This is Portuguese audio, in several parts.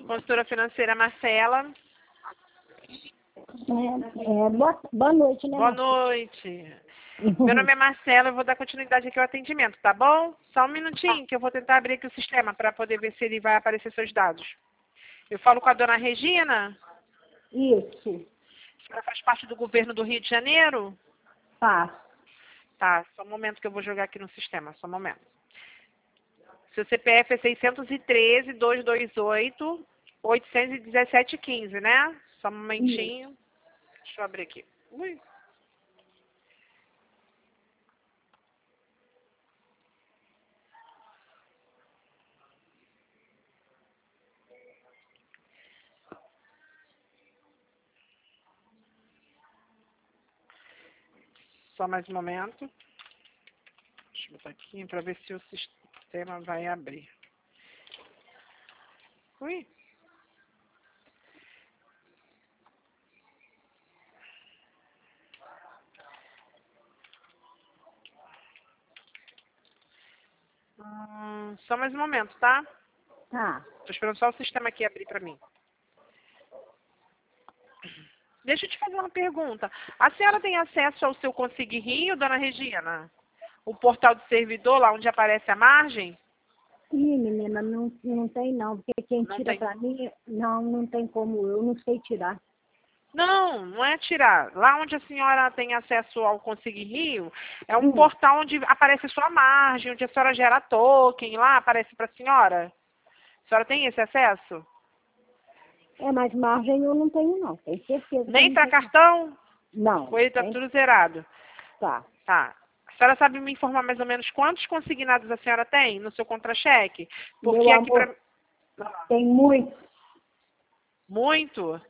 Consultora financeira Marcela. Boa noite, né, Boa Marcela? noite. Meu nome é Marcela, eu vou dar continuidade aqui ao atendimento, tá bom? Só um minutinho que eu vou tentar abrir aqui o sistema para poder ver se ele vai aparecer seus dados. Eu falo com a dona Regina. Isso, Ela faz parte do governo do Rio de Janeiro? faço. Tá, só um momento que eu vou jogar aqui no sistema, só um momento. Seu CPF é 613-228-817-15, né? Só um momentinho. Deixa eu abrir aqui. Ui. Só mais um momento. Deixa eu botar aqui para ver se o sistema vai abrir. Ui. Só mais um momento, tá? Tá. Tô esperando só o sistema aqui abrir para mim. Deixa eu te fazer uma pergunta. A senhora tem acesso ao seu Consigue Rio, dona Regina? O portal do servidor, lá onde aparece a margem? Ih, menina, não tem não, porque quem Não tira tem. pra mim, não tem como, eu não sei tirar. Não, não é tirar. Lá onde a senhora tem acesso ao Consigue Rio, é um portal onde aparece a sua margem, onde a senhora gera token, lá aparece para a senhora. A senhora tem esse acesso? Mas margem eu não tenho não, tenho certeza que eu Nem não para tenho. cartão? Não, Ou ele tá tudo zerado? tá. Tá. A senhora sabe me informar mais ou menos quantos consignados a senhora tem no seu contra-cheque? Porque Meu aqui amor, para... tem muito. Muito?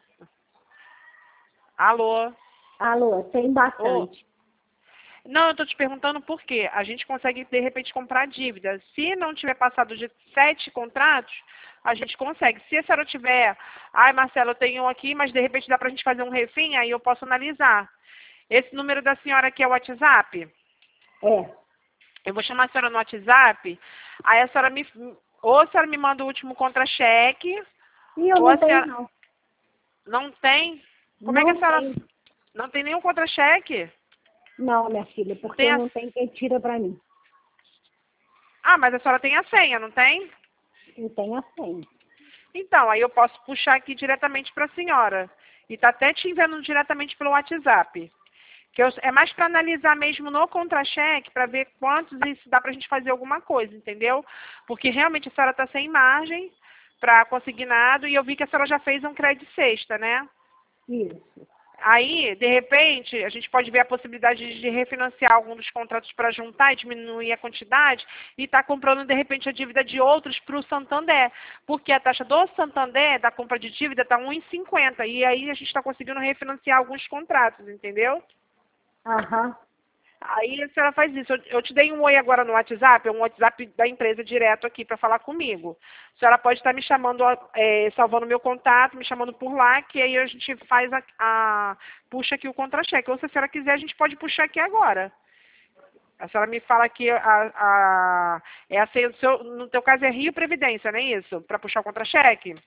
Alô? Alô, tem Ô. bastante. Não, eu estou te perguntando por quê. A gente consegue, de repente, comprar dívida. Se não tiver passado de 7 contratos, a gente consegue. Se a senhora tiver, ai, Marcelo, eu tenho um aqui, mas de repente dá para a gente fazer um refém, aí eu posso analisar. Esse número da senhora aqui é o WhatsApp? É. Eu vou chamar a senhora no WhatsApp, aí a senhora me... Ou a senhora me manda o último contra-cheque, E eu ou a não tenho senhora... não. Não tem? Como é que a Não senhora... tenho. Não tem nenhum contra-cheque? Não, minha filha, porque Tem a... não tem quem tira pra mim. Ah, mas a senhora tem a senha, não tem? Não tem a senha. Então, aí eu posso puxar aqui diretamente para a senhora. E tá até te enviando diretamente pelo WhatsApp. É mais para analisar mesmo no contra-cheque, para ver quantos e se dá para a gente fazer alguma coisa, entendeu? Porque realmente a senhora está sem margem para consignado e eu vi que a senhora já fez um crédito sexta, né? Isso. Aí, de repente, a gente pode ver a possibilidade de refinanciar algum dos contratos para juntar e diminuir a quantidade e estar comprando, de repente, a dívida de outros para o Santander. Porque a taxa do Santander, da compra de dívida, está 1,50. E aí a gente está conseguindo refinanciar alguns contratos, entendeu? Aham. Aí a senhora faz isso. Eu te dei um oi agora no WhatsApp, é um WhatsApp da empresa direto aqui para falar comigo. A senhora pode estar me chamando, salvando meu contato, me chamando por lá, que aí a gente faz puxa aqui o contra-cheque. Ou se a senhora quiser, a gente pode puxar aqui agora. A senhora me fala que é a senha do no teu caso é Rio Previdência, não é isso? Para puxar o contra-cheque?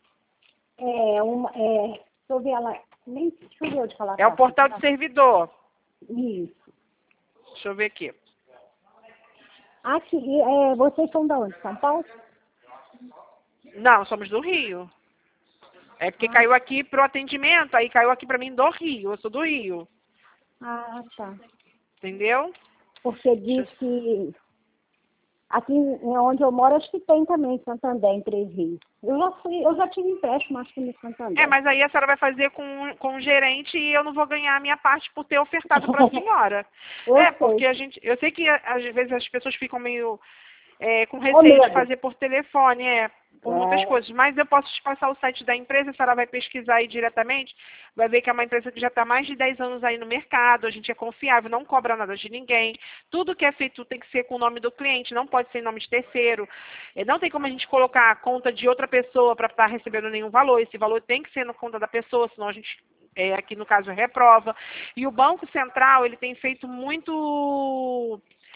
Deixa eu ver ela. Deixa eu ver onde falar. É o portal do servidor. Isso. Deixa eu ver aqui. Aqui, vocês são da onde? São Paulo? Não, somos do Rio. É porque caiu aqui pro atendimento, aí caiu aqui para mim do Rio. Eu sou do Rio. Ah, tá. Entendeu? Porque diz que aqui onde eu moro, acho que tem também Santander, em Três Rios. Eu já tive empréstimo, acho que no Santander. Mas aí a senhora vai fazer com o gerente e eu não vou ganhar a minha parte por ter ofertado para a senhora. Porque eu sei que às vezes as pessoas ficam meio com receio de fazer por telefone, por muitas coisas. Mas eu posso te passar o site da empresa, a senhora vai pesquisar aí diretamente, vai ver que é uma empresa que já está há mais de 10 anos aí no mercado, a gente é confiável, não cobra nada de ninguém. Tudo que é feito tem que ser com o nome do cliente, não pode ser em nome de terceiro. Não tem como a gente colocar a conta de outra pessoa para estar recebendo nenhum valor. Esse valor tem que ser na conta da pessoa, senão a gente, aqui no caso, reprova. E o Banco Central, ele tem feito muito...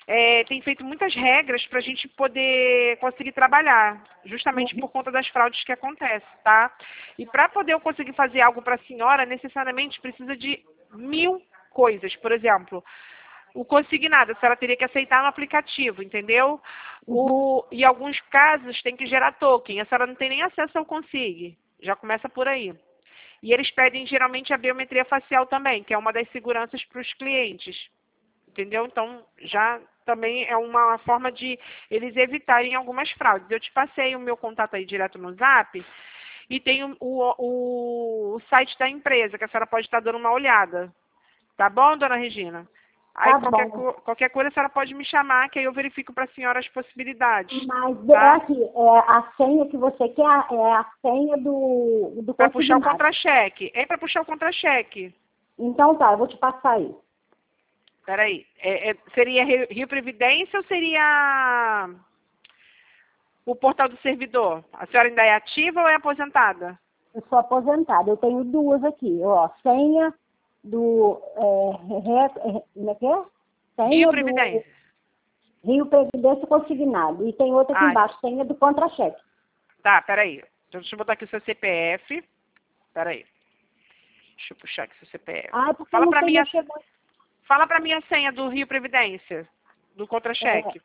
tem feito muitas regras para a gente poder conseguir trabalhar, justamente por conta das fraudes que acontecem, tá? E para poder eu conseguir fazer algo para a senhora, necessariamente precisa de 1000 coisas. Por exemplo, o consignado, a senhora teria que aceitar no aplicativo, entendeu? Em alguns casos tem que gerar token, a senhora não tem nem acesso ao Consig, já começa por aí. E eles pedem geralmente a biometria facial também, que é uma das seguranças para os clientes, entendeu? Então, já também é uma forma de eles evitarem algumas fraudes. Eu te passei o meu contato aí direto no Zap e tem o site da empresa, que a senhora pode estar dando uma olhada. Tá bom, dona Regina? Aí Tá bom. qualquer coisa a senhora pode me chamar, que aí eu verifico para a senhora as possibilidades. Mas tá? aqui, a senha que você quer é a senha do Para puxar o consignado. contra-cheque. É para puxar o contra-cheque. Então tá, eu vou te passar aí. Peraí. Seria Rio Previdência ou seria o portal do servidor? A senhora ainda é ativa ou é aposentada? Eu sou aposentada, eu tenho duas aqui, ó, senha do, como é que é? Senha Rio do Previdência. Rio Previdência Consignado. E tem outra aqui embaixo, senha do contra-cheque. Tá, peraí. Então, deixa eu botar aqui o seu CPF. Peraí. Deixa eu puxar aqui o seu CPF. Porque Fala não pra sei mim mexer muito. Fala pra mim a senha do Rio Previdência, do contra-cheque.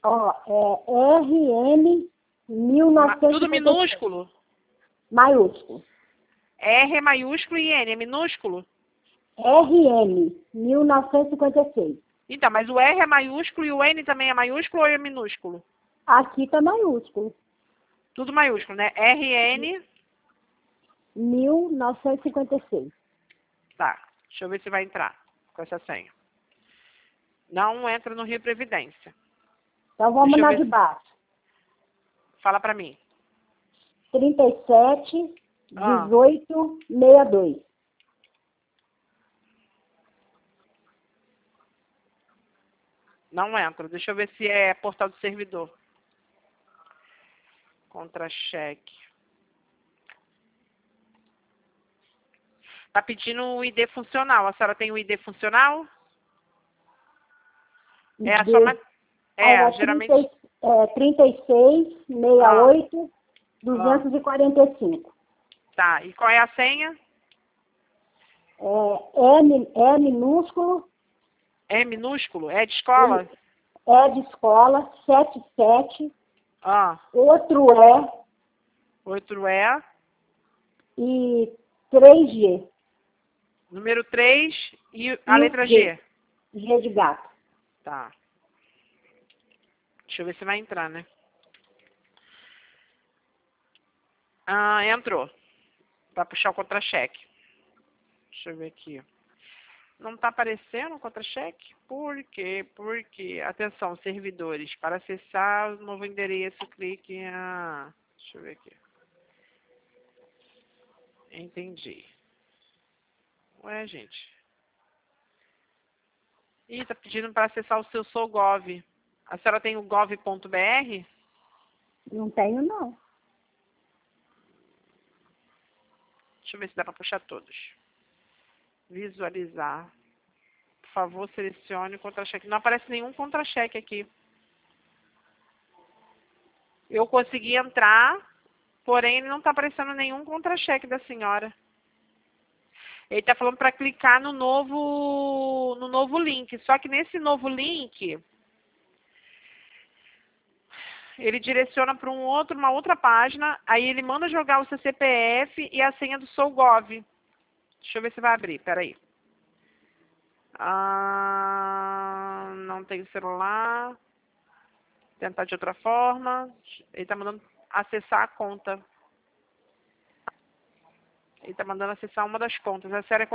RN 1956. Tudo minúsculo? Maiúsculo. R é maiúsculo e N é minúsculo? RN 1956. Então, mas o R é maiúsculo e o N também é maiúsculo ou é minúsculo? Aqui tá maiúsculo. Tudo maiúsculo, né? RN 1956. Tá, deixa eu ver se vai entrar com essa senha. Não entra no Rio Previdência. Então vamos na de baixo. Fala pra mim. 37 18 62. Não entra. Deixa eu ver se é portal do servidor. Contra-cheque. Tá pedindo o ID funcional. A senhora tem o ID funcional? Geralmente... 36 68 245. Tá, e qual é a senha? É minúsculo. É minúsculo? É de escola? É de escola, 77. Outro é. E 3G. Número 3 e a letra G. G de gato. Tá. Deixa eu ver se vai entrar, né? Entrou. Pra puxar o contra-cheque. Deixa eu ver aqui. Não está aparecendo o contra-cheque? Por quê? Porque, atenção, servidores. Para acessar o novo endereço, clique em... Deixa eu ver aqui. Entendi. Ué, gente. Ih, tá pedindo para acessar o seu SouGov. A senhora tem o gov.br? Não tenho, não. Deixa eu ver se dá para puxar todos. Visualizar. Por favor, selecione o contra-cheque. Não aparece nenhum contra-cheque aqui. Eu consegui entrar, porém não está aparecendo nenhum contra-cheque da senhora. Ele está falando para clicar no novo link. Só que nesse novo link, ele direciona para uma outra página, aí ele manda jogar o seu CPF e a senha do SouGov. Deixa eu ver se vai abrir, peraí. Não tem celular. Tentar de outra forma. Ele está mandando acessar a conta. Ele está mandando acessar uma das contas. A senhora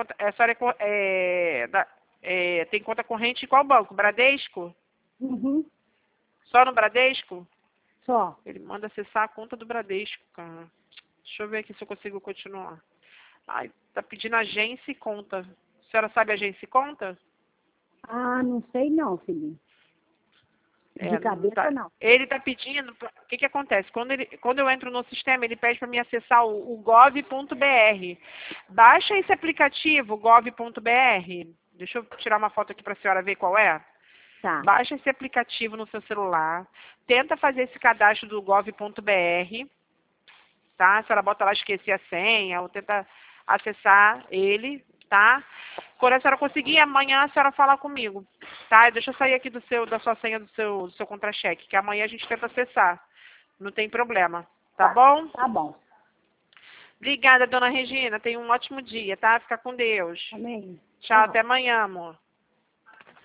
tem conta corrente em qual banco? Bradesco? Uhum. Só no Bradesco? Só. Ele manda acessar a conta do Bradesco, cara. Deixa eu ver aqui se eu consigo continuar. Ai, tá pedindo agência e conta. A senhora sabe agência e conta? Não sei não, filhinho. De cabeça, não. Ele está pedindo... O que acontece? Quando eu entro no sistema, ele pede para mim acessar o gov.br. Baixa esse aplicativo, gov.br. Deixa eu tirar uma foto aqui para a senhora ver qual é. Tá. Baixa esse aplicativo no seu celular, tenta fazer esse cadastro do gov.br, tá? A senhora bota lá esquecer a senha, ou tenta acessar ele, tá? Quando a senhora conseguir, amanhã a senhora fala comigo, tá? Deixa eu sair aqui da sua senha do seu contra-cheque, que amanhã a gente tenta acessar. Não tem problema, tá bom? Tá bom. Obrigada, dona Regina. Tenha um ótimo dia, tá? Fica com Deus. Amém. Tchau, até amanhã, amor.